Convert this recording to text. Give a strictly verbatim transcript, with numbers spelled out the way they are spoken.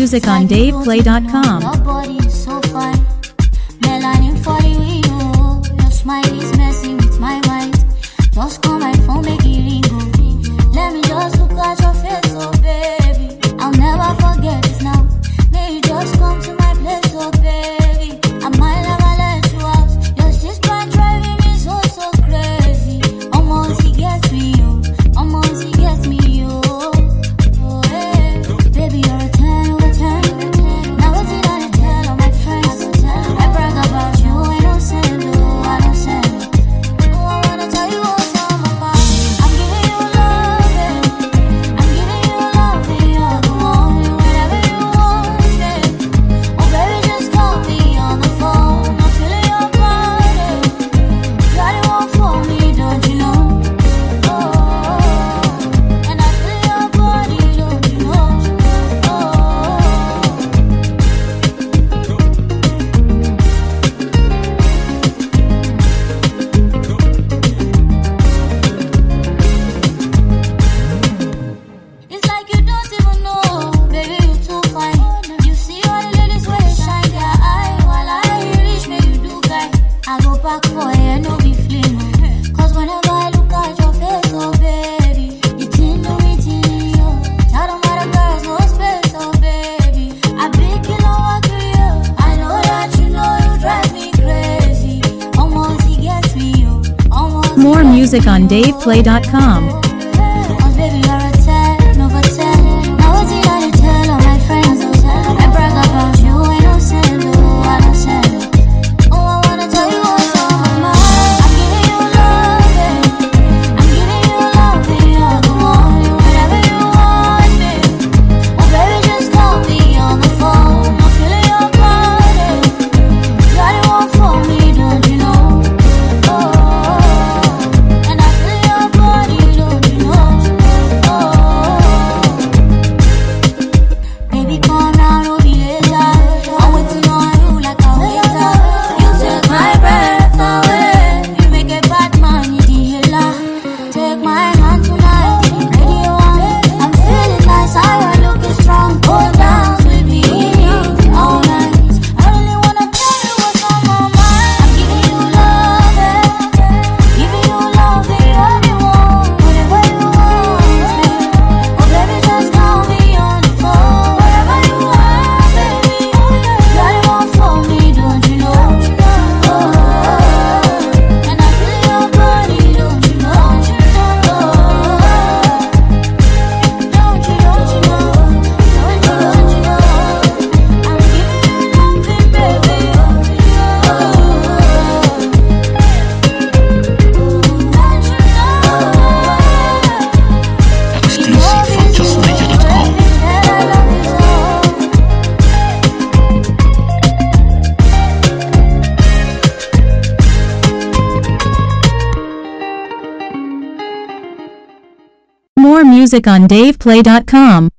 music on dave play dot com. Your body is so fine. Melanin for you, your smile is messing with my mind. Just call my phone, make it ring, go. Let me just look at your face, oh baby. I'll never forget this now. May you just come to my place, oh baby. I might never let you out. Your sister driving me so, so crazy. Almost he gets me, oh. Almost he gets me, oh. Oh, hey. Baby, you're a ten over ten. Now what's it on the tell all my friends? I brag about you, I don't send, oh, I don't send. Oh, I wanna tell you what's on my mind. I'm giving you love, yeah. I'm giving you love, yeah. You're the one, whatever you want, yeah. Oh, baby, just call me on the phone. I'm feeling your body. Got it all for me, don't you know? Oh, and I feel your body, don't you know? Oh. It's like you don't even know, baby, you too fine. You see all the ladies where they shine their eye. While I reach, make you do guy. I go back for air, no be fling. Cause whenever I look at your face, oh baby, you tin to me, tin, yo. Tell them other girls, no space, oh baby. I big you know what to you. I know that you know you drive me crazy. Almost he gets me, yo. Almost he More gets music me, on yo. dave play dot com. Cause baby, you're a ten over ten. Now what's it on you tell all my friends? I brag about you, I don't send, oh, I don't send. Oh, I wanna tell you what's on my mind. I'm giving you love, yeah. I'm giving you love, yeah. You're the one, whatever you want, babe. Oh, baby, just call me on the phone. I'm feeling your body. Got it all for me, don't you know? Oh, and I feel your body, don't you know? Oh, baby, come round, we'll be later. I'm waiting on you like a waiter. You take my breath away. You make a bad man, you the healer. Take my hand tonight, radio on. I'm feeling nice, I am looking strong. Go dance with me all night. I really wanna tell you what's on my mind. I'm giving you love, yeah. Giving you love, yeah. What you want, whatever you want, babe. Oh, baby, just call me on the phone. Whatever you want, baby. Got it all for me, don't you know? Oh, and I feel your body, don't you know? Oh, don't you, don't you know? Don't you, don't you know? I'm giving you loving, baby. Oh, don't you know? Exclusive from just niger dot com. More music on dave play dot com.